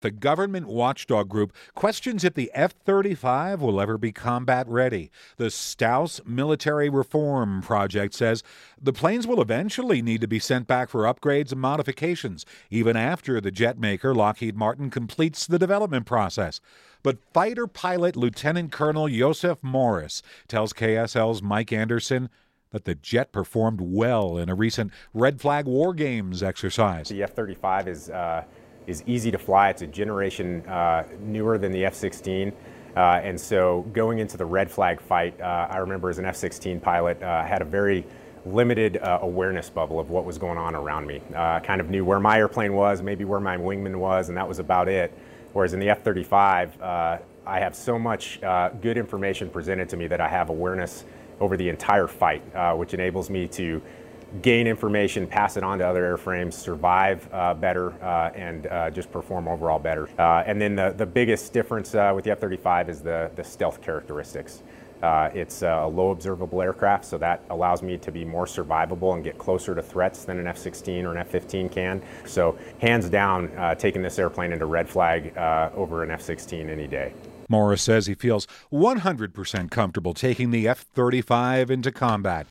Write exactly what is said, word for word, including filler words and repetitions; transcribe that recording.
The government watchdog group questions if the F thirty-five will ever be combat ready. The Staus Military Reform Project says the planes will eventually need to be sent back for upgrades and modifications, even after the jet maker Lockheed Martin completes the development process. But fighter pilot Lieutenant Colonel Joseph Morris tells K S L's Mike Anderson that the jet performed well in a recent Red Flag War Games exercise. The F thirty-five is uh, is easy to fly. It's a generation uh, newer than the F sixteen. Uh, and so going into the Red Flag fight, uh, I remember as an F sixteen pilot, uh, had a very limited uh, awareness bubble of what was going on around me. Uh, I kind of knew where my airplane was, maybe where my wingman was, and that was about it. Whereas in the F thirty-five, uh, I have so much uh, good information presented to me that I have awareness over the entire fight, uh, which enables me to gain information, pass it on to other airframes, survive uh, better, uh, and uh, just perform overall better. Uh, and then the, the biggest difference uh, with the F thirty-five is the, the stealth characteristics. Uh, it's a low observable aircraft, so that allows me to be more survivable and get closer to threats than an F sixteen or an F fifteen can. So hands down, uh, taking this airplane into Red Flag uh, over an F sixteen any day. Morris says he feels one hundred percent comfortable taking the F thirty-five into combat.